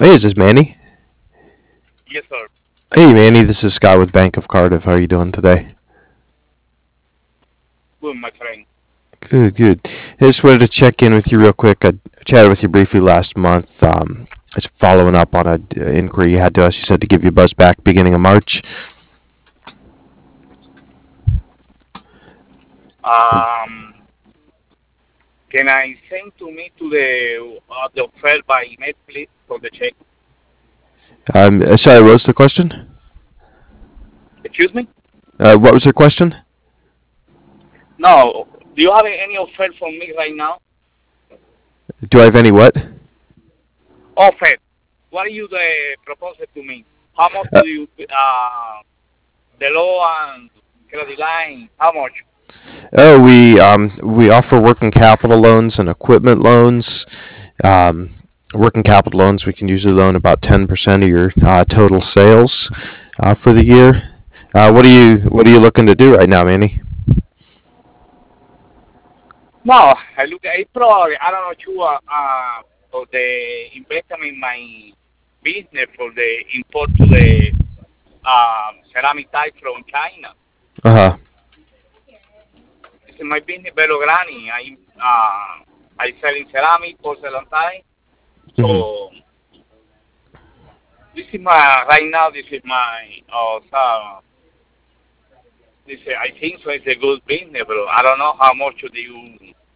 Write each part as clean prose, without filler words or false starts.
Hey, is this Manny? Yes, sir. Hey, Manny, this is Scott with Bank of Cardiff. How are you doing today? Good, my friend. Good, good. I just wanted to check in with you real quick. I chatted with you briefly last month. Just following up on an inquiry you had to us. You said to give you a buzz back beginning of March. Um, can I send to me to the offer by email, please, for the check? Sorry, what was the question? Excuse me? What was your question? No. Do you have any offer for me right now? Do I have any what? Offer. What are you proposing to me? How much Uh, do you the low and credit line? How much? we offer working capital loans and equipment loans. Um, Working capital loans, we can usually loan about 10% of your total sales for the year. What are you looking to do right now, Manny? No, I look. I probably I don't know sure for the investment in my business for the import to the ceramic tile from China. Uh huh. This is my business very granny. I sell in ceramic, porcelain tile. Hmm. So this is my right now. This is my this I think so. It's a good business, but I don't know how much do you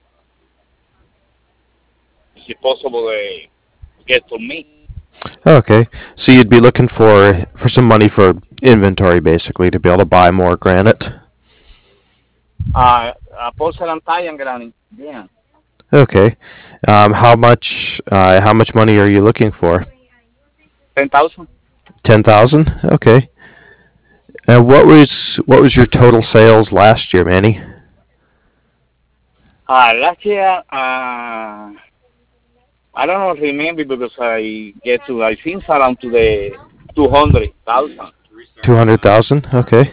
is it possible to get to me. Okay, so you'd be looking for some money for inventory, basically, to be able to buy more granite. Porcelain tile and granny. Yeah, Okay. How much money are you looking for? 10,000. 10,000. Okay. And what was your total sales last year, Manny? Last year, I don't know remember because I get to I think around to the 200,000. 200,000. Okay.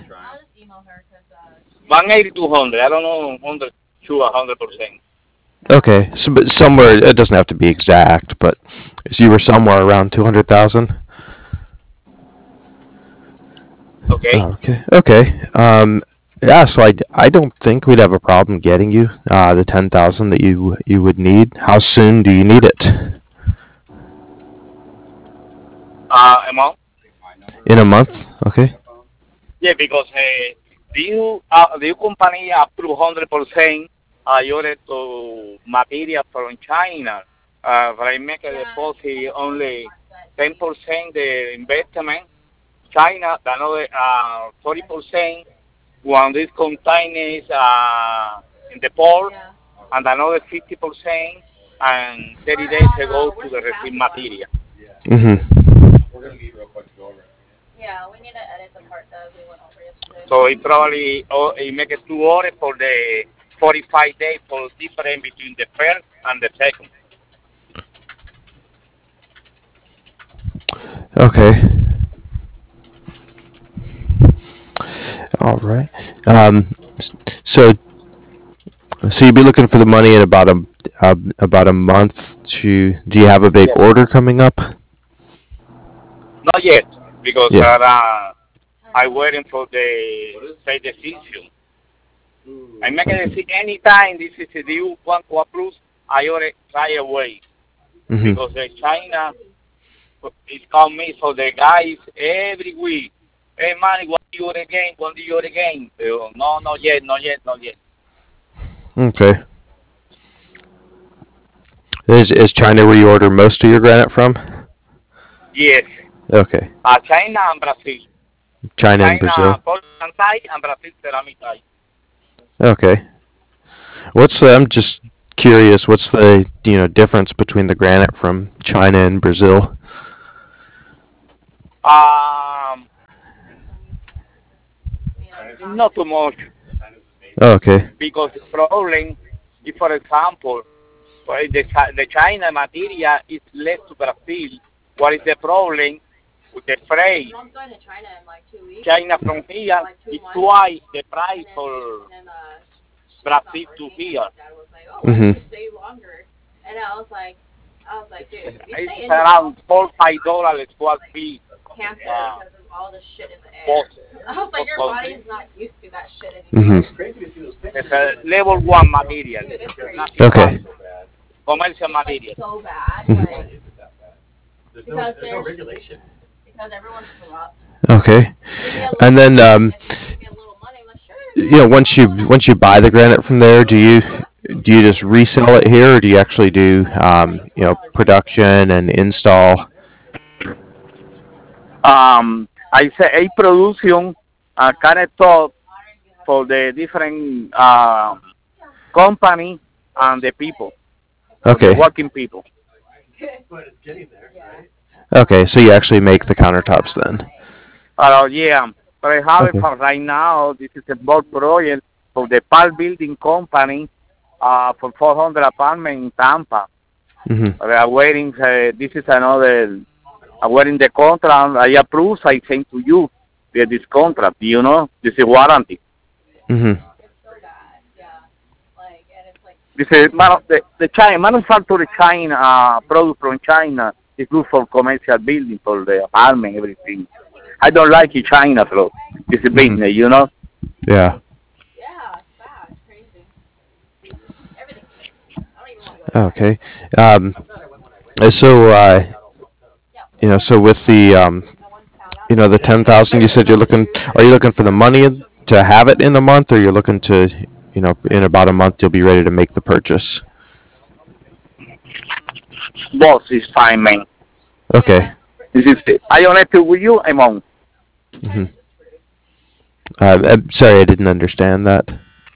180, 200. I don't know 100 to 100%. Okay. So, but somewhere it doesn't have to be exact, but so you were somewhere around 200,000. Okay. Okay. Okay. Yeah. So I don't think we'd have a problem getting you the 10,000 that you would need. How soon do you need it? Amount? In a month. Okay. Yeah, because do you company approve 100% your to material from China? But I make a deposit only 10% the investment. China, another 40% when this container is in the port, and another 50% and 30 days ago to the receive material. Mhm. So it probably it make it 2 hours for the 45 days for difference between the first and the second. Okay. All right. Um, so so you'd be looking for the money in about a month. Do you have a big Yes. order coming up? Not yet, because Yeah. I waiting for the say decision. I make a decision anytime this is a due want to approve, I already try away Mhm. because the China is call me so the guys every week. Hey man, what do you order again? What do you order again? No, not yet, not yet, not yet. Okay. Is China where you order most of your granite from? Yes, Okay. China and Brazil. China and China Brazil. Portland Thai and Brazil ceramic Thai. Okay. I'm just curious. What's the difference between the granite from China and Brazil? Um, not too much Oh, okay. because the problem is, for example, the China material is less to Brazil. What is the problem with the freight? China from here is twice the price for Brazil to here. Mhm. I was like, dude, if you It's stay in your around $4 5 square feet. cancer Uh, because of all the shit in the air. both I was like, your both body is not used to that shit Hmm. anymore. it's a level one material. Dude, it's It's crazy. nothing bad. Okay. Commercial It's like material. so bad, Mhm. like because everyone's corrupt. Okay. Give me a And little then, money, and if you can give me a little money, I'm like, sure, once you buy the granite from there, do you just resell it here, or do you actually do production and install? I say a production, kind of thought for the different company and the people, for the Okay. working people. yeah. Okay. So you actually make the countertops then. Yeah, but I have it Okay. for right now. This is a board project for the Park Building Company for 400 apartments in Tampa. Hmm. We are waiting. This is another. I'm waiting the contract. I approve. I send to you this contract. This is warranty. Hmm. It's so bad, yeah. Like, and it's like, This is the China manufactured China product from China is good for commercial building for the apartment everything. I don't like it China though. It's a Hmm. business. Yeah. yeah, it's bad, it's crazy. Everything's crazy. I don't even want to go there. Okay. Um, so so with the 10,000, you said are you looking for the money to have it in a month, or you're looking to, in about a month you'll be ready to make the purchase? Boss is fine, man. Okay. Yeah, This is it. I honest with you, I'm on. Hmm. China's just screwed. I'm sorry, I didn't understand that.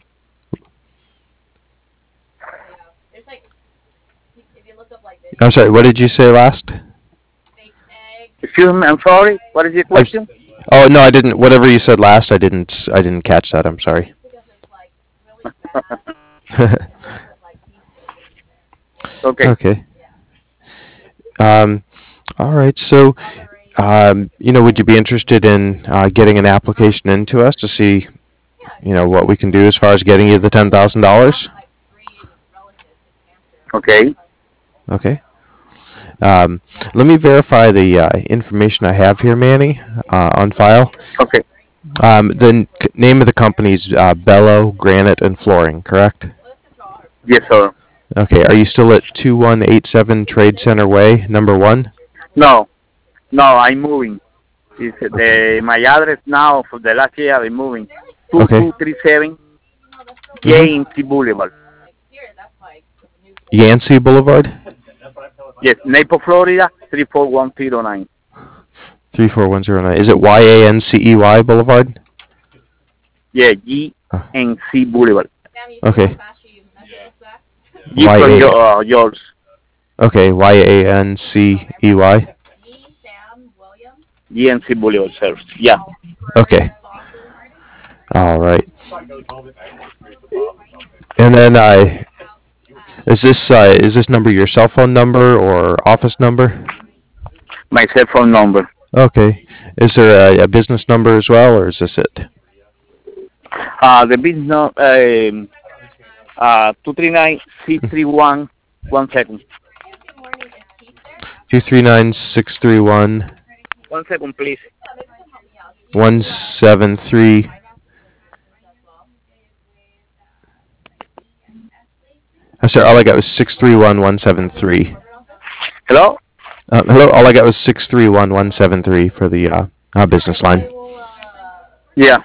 Yeah, there's like, if you look up like I'm videos sorry, of what like did you say last? fake eggs, Excuse me, I'm sorry. What is your I'm, question? oh no, I didn't. Whatever you said last, I didn't catch that. I'm sorry. because it's like really bad, and they put like beef burgers in there. Okay. Okay. Yeah, Um, all right. So, covering. would you be interested in getting an application into us to see, Yeah, if you what we can do as far as getting you the have $10,000? like three relatives with cancer, Okay. like, Okay. Um, let me verify the information I have here, Manny, on file. Okay. The name of the company is Bello Granite and Flooring, correct? well, this is all. Yes, sir. Okay. Are you still at 2187 Trade Center Way, number one? No, no, I'm moving. It's my address now for the last year. I'm moving. Okay. 2237 That's so bad. Mhm. Yancey Boulevard. Like here, that's like with the new Yancey Boulevard, Yes, Naples, Florida 34109. 34109. Is it YANCEY Boulevard? Yeah, G Oh, and C Boulevard. Sam, you see how okay. fast she messaged us back? G from YA. yours. Okay. YANCEY. G Sam William G and C Boulevard, sir. Yeah. Okay. Boston. All right. And then is this number your cell phone number or office number? My cell phone number. Okay. Is there a business number as well, or is this it? The business 239 631 1 second. Good morning. Is Keith there? 239-631-173. 1 second, please. Yeah, maybe you can help me out. As well. I'm sorry, all I got was 631-173. Hello? Hello, all I got was 631-173 for the business line. I will. Yeah.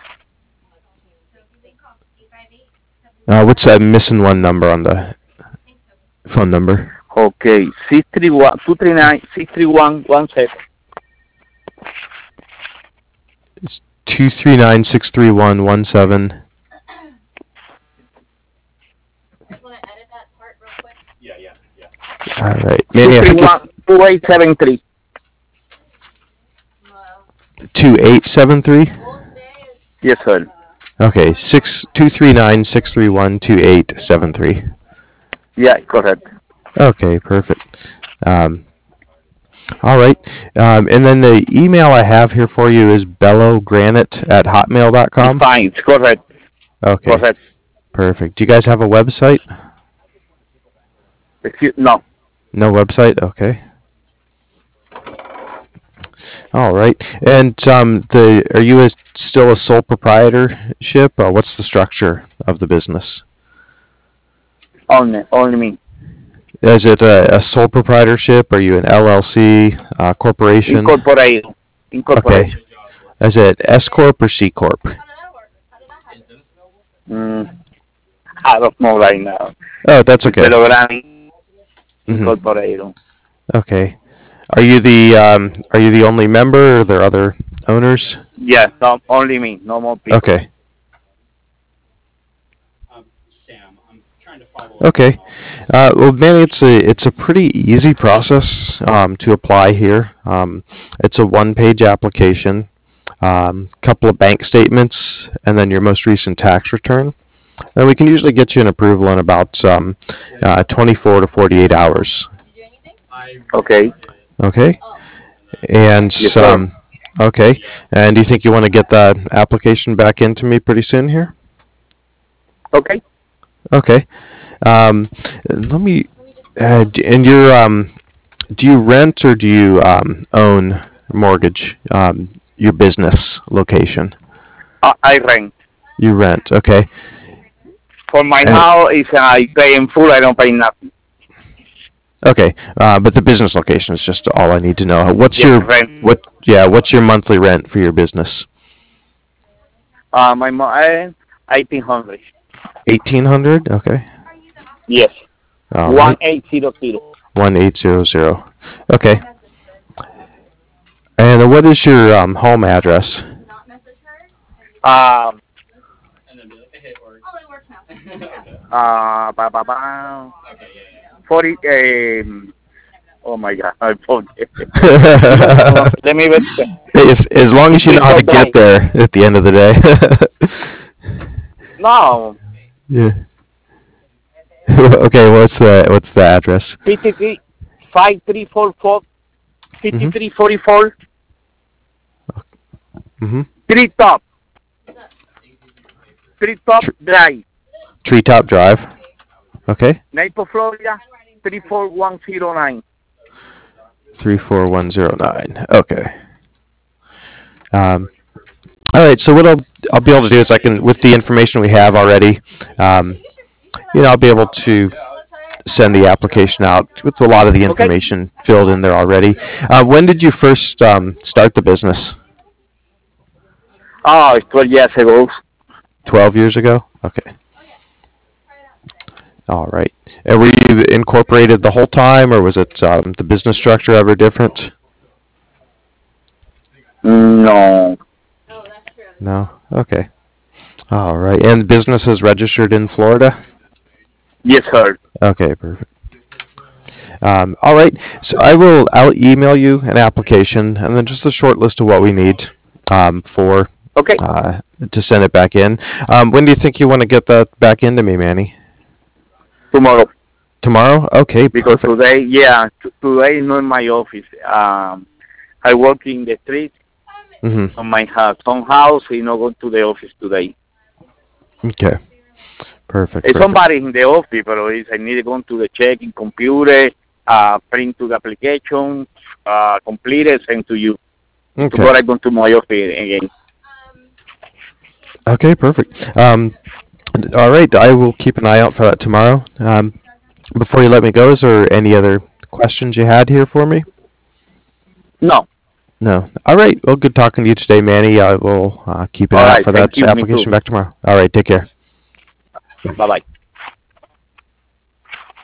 What's that missing one number on the phone number? Okay. 631 239 631 1 second. It's 239-631-17. I just want to edit that part real quick. All right. Manny, I think 231 2873. 2873? Goal today is Yes, sir. Okay, 239-631-2873. Yeah, correct. Okay, perfect. All right. And then the email I have here for you is bellogranite@hotmail.com. It's fine. It's correct. Okay, Correct. perfect. Do you guys have a website? No. No website? Okay. All right. And are you still a sole proprietorship? What's the structure of the business? Only me. Is it a sole proprietorship? Are you an LLC, corporation? Incorporated. Okay. Incorporation. Is it S corp or C corp? How did that work? How did that happen? Mm, I don't know right now. Oh, that's okay. Pero Grande Mhm. Incorporated. Okay. Are you the only member, or are there other owners? Yes, no, only me. No more people. Okay. Sam, I'm trying to follow up. Okay. Well, Manny, it's a pretty easy process to apply here. It's a one-page application, couple of bank statements, and then your most recent tax return. And we can usually get you an approval in about 24 to 48 hours. Did you do anything? Okay. Okay. Oh. And Yes, sir. okay. And do you think you want to get that application back into me pretty soon here? Okay. Okay. Let me. Let me just. And you're do you rent or do you own mortgage your business location? I rent. You rent. Okay. For my And- house, is I pay in full. I don't pay nothing. Okay. But the business location is just all I need to know. What's Yes, your rent. what? Yeah. What's your monthly rent for your business? My 1800. 1,800. Okay. Yes. All right. 1800. 1800. Okay. And what is your home address? Not message her. Um. And then be like, hey, it works. Oh, it works now. Okay. Ba, ba, ba. Okay, yeah. 40. Oh my God. I forget. as, Let me wait. as long as you know how to get there at the end of the day. No. Yeah. Okay, what's the address? 53. 5344. 5344. Mhm. Treetop. What's up? Treetop Drive. Treetop Drive. Okay. Naples, Florida. 34109. 34109. Okay. All right. So what I'll be able to do is I can, with the information we have already, I'll be able to send the application out with a lot of the information filled in there already. When did you first start the business? Oh, it's 12 years ago. 12 years ago? Okay. All right. And were you incorporated the whole time, or was it the business structure ever different? No. Oh, that's true. No? Okay. All right. And the business is registered in Florida? Yes, sir. Okay, perfect. All right. So I'll email you an application and then just a short list of what we need for Okay. to send it back in. When do you think you want to get that back into me, Manny? Tomorrow. Tomorrow? Okay, Because perfect. today, today is not in my office. I work in the street Mm-hmm. on my house. Some house, I not go to the office today. Okay. Perfect. It's Perfect. somebody in the office, but I need to go to the checking computer, print to the application, complete it, send to you. Tomorrow Okay. I go to my office again. Okay, perfect. All right, I will keep an eye out for that tomorrow. Before you let me go, is there any other questions you had here for me? No. No. All right. Well, good talking to you today, Manny. I will keep an All eye out right, for thank that you, me application too. back tomorrow. All right. Take care. Bye-bye.